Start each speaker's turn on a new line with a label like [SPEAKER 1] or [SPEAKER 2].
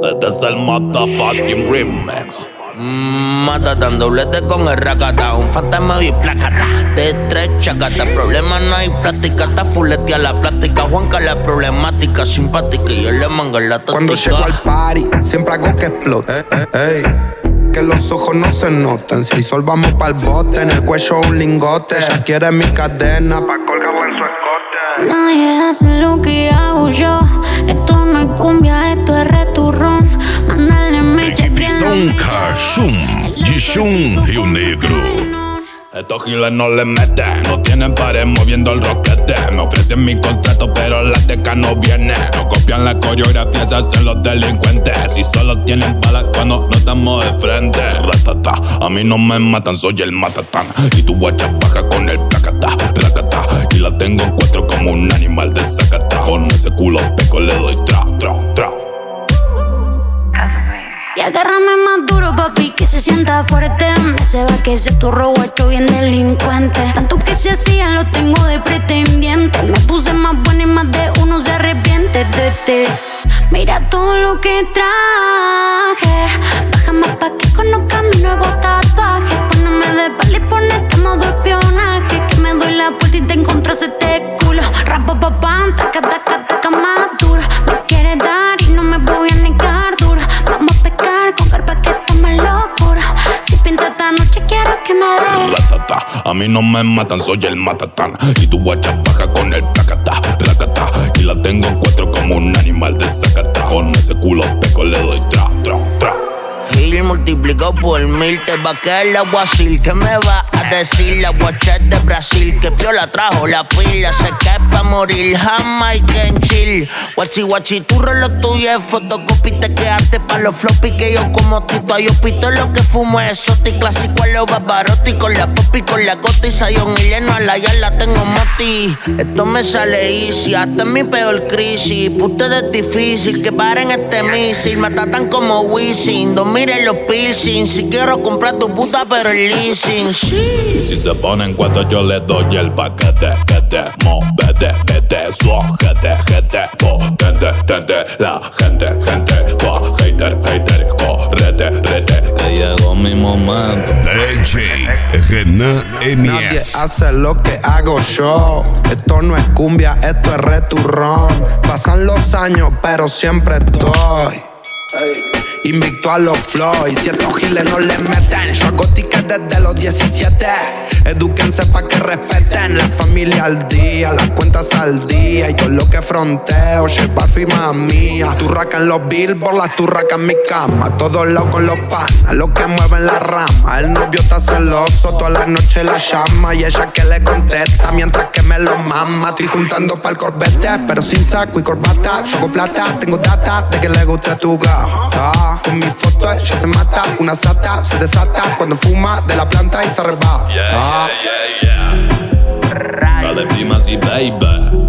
[SPEAKER 1] Este es el motherfucking remix.
[SPEAKER 2] Matatan, doblete con el racata. Un fantasma y placata. De tres chacata. Problema no hay plática. Está fuletea la plástica. Juanca la problemática. Simpática y él le manga la táctica.
[SPEAKER 3] Cuando llego al party, siempre hago que explote. Que los ojos no se noten. Si hay sol vamos pa'l bote. En el cuello un lingote. Ella quiere mi cadena pa' colgarla en su escote.
[SPEAKER 4] Nadie hace lo que hago yo. Esto no es cumbia, esto es returrón. Mándale mi cheque.
[SPEAKER 1] Son Carshum, Gishun y un negro. Estos giles no le meten, no tienen pared moviendo el roquete. Me ofrecen mi contrato, pero la teca no viene. No copian la coreografía, se hacen los delincuentes. Y solo tienen balas cuando no estamos de frente. Ratata, a mí no me matan, soy el matatán. Y tu guacha baja con el placata, racata. Y la tengo en cuatro como un animal de zacata. Con ese culo peco le doy tra.
[SPEAKER 4] Y agárrame más duro, papi, que se sienta fuerte. Me se va que ese turro guacho bien delincuente. Tanto que se hacían lo tengo de pretendiente. Me puse más buena y más de uno se arrepiente de ti. Mira todo lo que traje. Bájame pa' que conozca mi nuevo tatuaje. Póneme de pala y ponete modo espionaje. Que me doy la vuelta y te encontrás este culo. Rapa pa' pam, taca, taca, taca, más duro. Me quieres dar y no me voy a negar duro. Vamos a pecar con carpa que está más locura. Si pinta esta noche quiero que me dé.
[SPEAKER 1] Ratata, a mí no me matan, soy el matatán. Y tu guacha baja con el placata, racata. Y la tengo en cuatro como un animal de zacata. Con ese culo peco le doy tra.
[SPEAKER 2] Gil multiplicado por 1000 te va a quedar el aguacil. ¿Qué me va a decir la guacha de Brasil? Que piola trajo la pila, se cae pa' morir. Jamaican chill. Guachi, tu reloj tuyo es fotocopy. Te quedaste pa' los floppy. Que yo como Tito, yo pito lo que fumo es exotic. Clásico a los Barbarotti. Con la popi, con la gota y Zion y lleno a la yarda tengo moti. Esto me sale easy, hasta en mi peor crisis. Ustedes es difícil que paren este misil. Me tratan como Wisin. Miren los piercings, si quiero comprar tu puta pero el leasing.
[SPEAKER 1] Y si se ponen cuatro yo le doy el paquete. Que vete, suajete, tente, la gente, hater, correte, que llegó mi momento.
[SPEAKER 5] DJ Renan
[SPEAKER 3] Nadie
[SPEAKER 5] MS.
[SPEAKER 3] hace lo que hago yo. Esto no es cumbia, esto es returrón. Pasan los años, pero siempre estoy invicto a los flow. Y si estos giles no le meten, yo hago tickets desde los 17. Edúquense pa' que respeten. La familia al día, las cuentas al día. Y todo lo que fronteo, llevar firma mía. Turraca en los billboards, las turracas en mi cama. Todos lados con los panas, los que mueven la rama. El novio está celoso, toda la noche la llama. Y ella que le contesta mientras que me lo mama. Estoy juntando pa'l corbete, pero sin saco y corbata. Yo hago plata, tengo data de que le guste tu gata. Con mi foto ella se mata, una sata se desata cuando fuma de la planta y se arrebata.
[SPEAKER 1] Dale, Dimas y baby.